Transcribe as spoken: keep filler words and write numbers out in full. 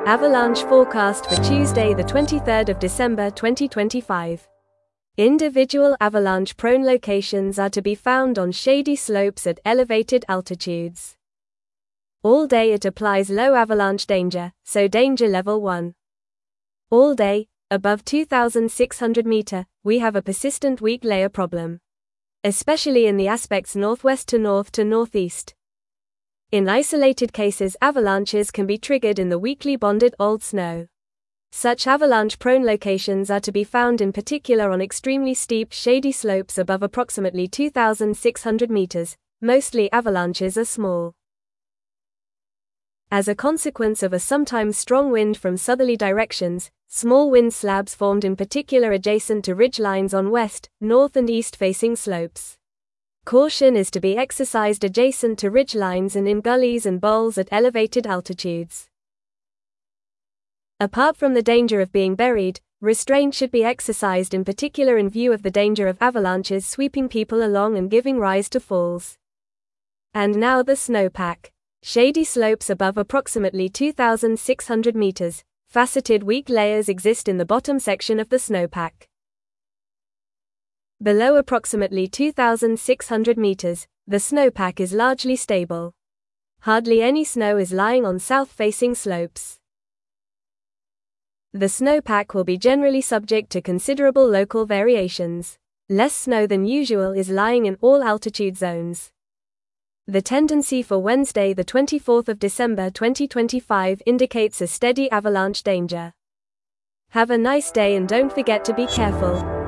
Avalanche forecast for Tuesday, the twenty-third of December twenty twenty-five. Individual avalanche-prone locations are to be found on shady slopes at elevated altitudes. All day it applies low avalanche danger, so danger level one. All day, above two thousand six hundred meters, we have a persistent weak layer problem, especially in the aspects northwest to north to northeast. In isolated cases, avalanches can be triggered in the weakly bonded old snow. Such avalanche-prone locations are to be found in particular on extremely steep, shady slopes above approximately two thousand six hundred meters. Mostly avalanches are small. As a consequence of a sometimes strong wind from southerly directions, small wind slabs formed in particular adjacent to ridge lines on west, north and east-facing slopes. Caution is to be exercised adjacent to ridge lines and in gullies and bowls at elevated altitudes. Apart from the danger of being buried, restraint should be exercised in particular in view of the danger of avalanches sweeping people along and giving rise to falls. And now the snowpack. Shady slopes above approximately two thousand six hundred meters. Faceted weak layers exist in the bottom section of the snowpack. Below approximately two thousand six hundred meters, the snowpack is largely stable. Hardly any snow is lying on south-facing slopes. The snowpack will be generally subject to considerable local variations. Less snow than usual is lying in all altitude zones. The tendency for Wednesday, the twenty-fourth of December twenty twenty-five, indicates a steady avalanche danger. Have a nice day and don't forget to be careful.